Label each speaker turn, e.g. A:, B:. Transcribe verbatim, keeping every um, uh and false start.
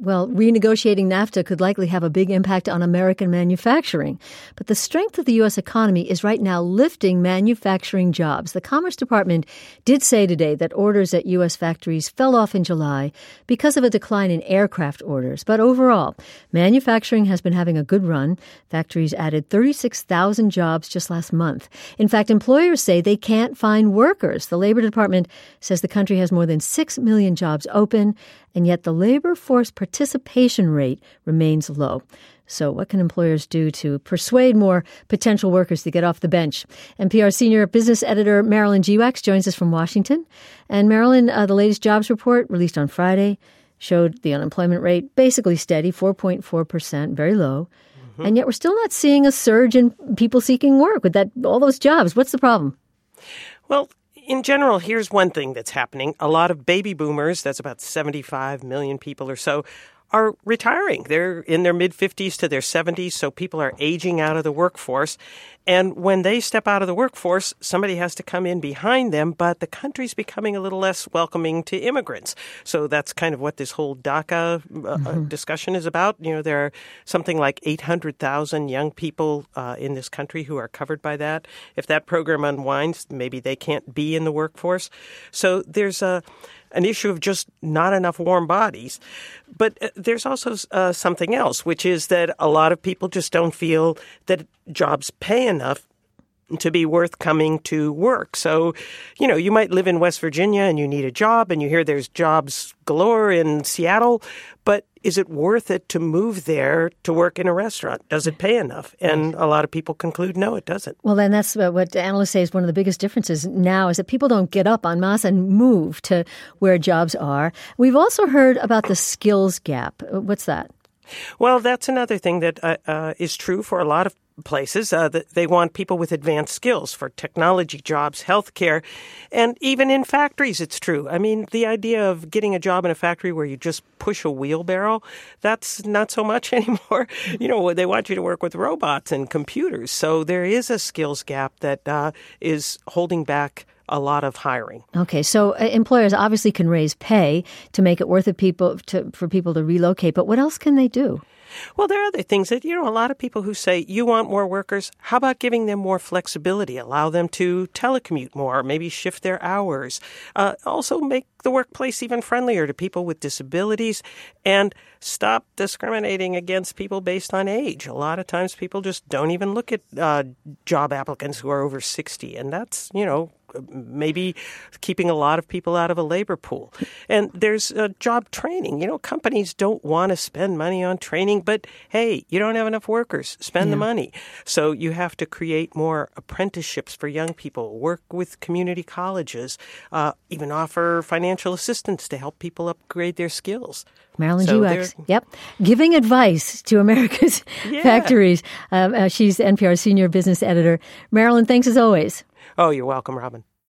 A: Well, renegotiating NAFTA could likely have a big impact on American manufacturing. But the strength of the U S economy is right now lifting manufacturing jobs. The Commerce Department did say today that orders at U S factories fell off in July because of a decline in aircraft orders. But overall, manufacturing has been having a good run. Factories added thirty-six thousand jobs just last month. In fact, employers say they can't find workers. The Labor Department says the country has more than six million jobs open, and yet the labor force participation rate remains low. So what can employers do to persuade more potential workers to get off the bench? N P R senior business editor Marilyn Geewax joins us from Washington. And Marilyn, uh, the latest jobs report released on Friday showed the unemployment rate basically steady, four point four percent, very low. Mm-hmm. And yet we're still not seeing a surge in people seeking work with that all those jobs. What's the problem?
B: Well, in general, here's one thing that's happening. A lot of baby boomers, that's about seventy-five million people or so, are retiring. They're in their mid-fifties to their seventies, so people are aging out of the workforce. And when they step out of the workforce, somebody has to come in behind them, but the country's becoming a little less welcoming to immigrants. So that's kind of what this whole DACA uh, mm-hmm. discussion is about. You know, there are something like eight hundred thousand young people uh, in this country who are covered by that. If that program unwinds, maybe they can't be in the workforce. So there's a an issue of just not enough warm bodies. But uh, there's also uh, something else, which is that a lot of people just don't feel that jobs pay enough to be worth coming to work. So, you know, you might live in West Virginia and you need a job and you hear there's jobs galore in Seattle, but is it worth it to move there to work in a restaurant? Does it pay enough? And a lot of people conclude, no, it doesn't.
A: Well, then that's what analysts say is one of the biggest differences now is that people don't get up en masse and move to where jobs are. We've also heard about the skills gap. What's that?
B: Well, that's another thing that uh, uh, is true for a lot of places. Uh, that they want people with advanced skills for technology jobs, healthcare, and even in factories, it's true. I mean, the idea of getting a job in a factory where you just push a wheelbarrow, that's not so much anymore. You know, they want you to work with robots and computers. So there is a skills gap that uh, is holding back a lot of hiring.
A: Okay, so uh, employers obviously can raise pay to make it worth it people to, for people to relocate, but what else can they do?
B: Well, there are other things that, you know, a lot of people who say, you want more workers, how about giving them more flexibility, allow them to telecommute more, maybe shift their hours, uh, also make the workplace even friendlier to people with disabilities, and stop discriminating against people based on age. A lot of times people just don't even look at uh, job applicants who are over sixty, and that's, you know, maybe keeping a lot of people out of a labor pool. And there's uh, job training. You know, companies don't want to spend money on training, but hey, you don't have enough workers. Spend yeah. the money. So you have to create more apprenticeships for young people, work with community colleges, uh, even offer financial assistance to help people upgrade their skills.
A: Marilyn
B: so
A: Geewax, yep, giving advice to America's yeah. factories. Um, uh, she's N P R's senior business editor. Marilyn, thanks as always.
B: Oh, you're welcome, Robin.